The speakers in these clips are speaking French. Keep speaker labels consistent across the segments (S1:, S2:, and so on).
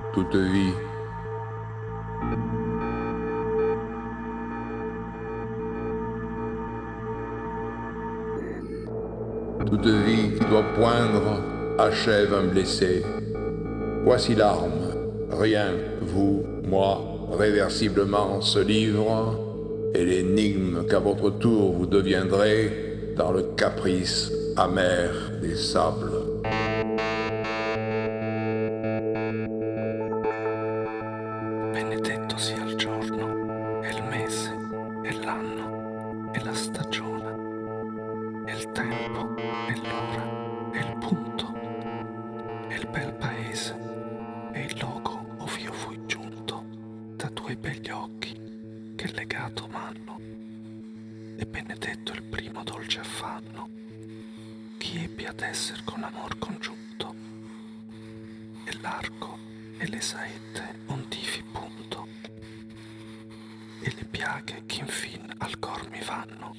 S1: toute vie. Toute vie qui doit poindre achève un blessé. Voici l'arme, rien, vous, moi, réversiblement ce livre, et l'énigme qu'à votre tour vous deviendrez dans le caprice amer des sables.
S2: Benedetto sia il giorno, e il mese, e l'anno, e la stagione, e il tempo, e l'ora, e il punto, e il bel paese, e il luogo ov'io fui giunto da tuoi begli occhi che legato m'hanno. E benedetto il primo dolce affanno, chi ebbi ad esser con amor congiunto, e l'arco e le saette ondivi punto, e le piaghe che infin al cor mi vanno.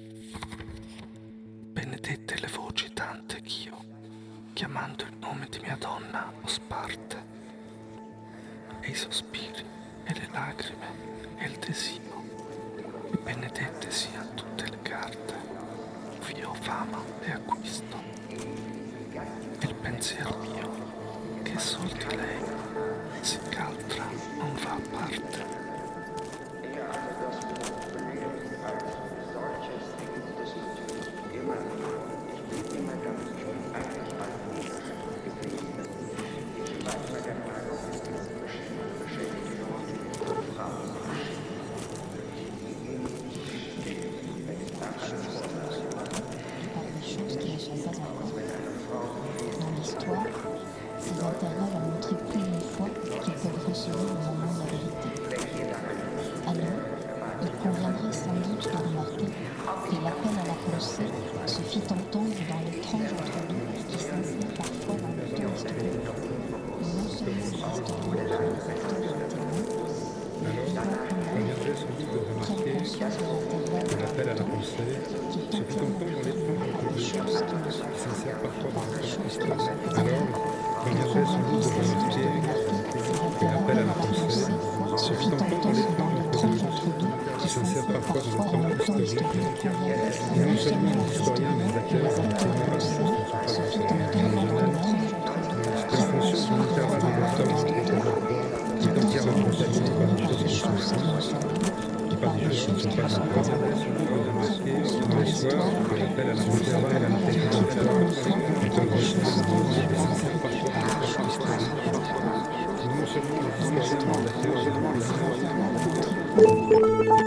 S2: Benedette le voci tante ch'io, chiamando il nome di mia donna, ho sparte, e i sospiri, e le lacrime, e il desio, e benedette sian tutte le carte, ov'io fama e acquisto, e il pensier mio, che sol di lei, sì ch'altra non va a parte.
S3: Ces intervalles ont montré plus d'une fois qu'ils peuvent recevoir le moment de la vérité. Alors, il conviendrait sans doute de remarquer que l'appel à la pensée se fit entendre dans l'étrange entre-deux qui s'insère parfois dans le temps historique. Et non seulement les historiens et les acteurs sont témoins, mais les vivants eux-mêmes prennent conscience de l'intervalle de
S4: l'appel à la pensée
S3: qui est
S4: se fit entendre dans l'étrange
S3: par des choses qui ne sont
S4: s'insère parfois dans le temps historique.
S3: pas.
S4: Alors, conviendrait sans doute de remarquer que l'appel à la pensée se fit entendre dans l'étrange entre-deux qui s'insère parfois dans le temps historique. Et non seulement les historiens, mais les acteurs sont témoins
S3: se fit entendre dans l'étrange entre-deux
S4: en fonction de l'intervalle de temps qui est entièrement contaminé par des choses qui ne sont pas, et par des choses qui ne sont pas encore, de remarquer dans l'histoire que l'appel à la pensée et à l'intelligence est un grand chose et s'insère parfois dans le temps historique. Et non seulement les historiens, mais les acteurs sont témoins.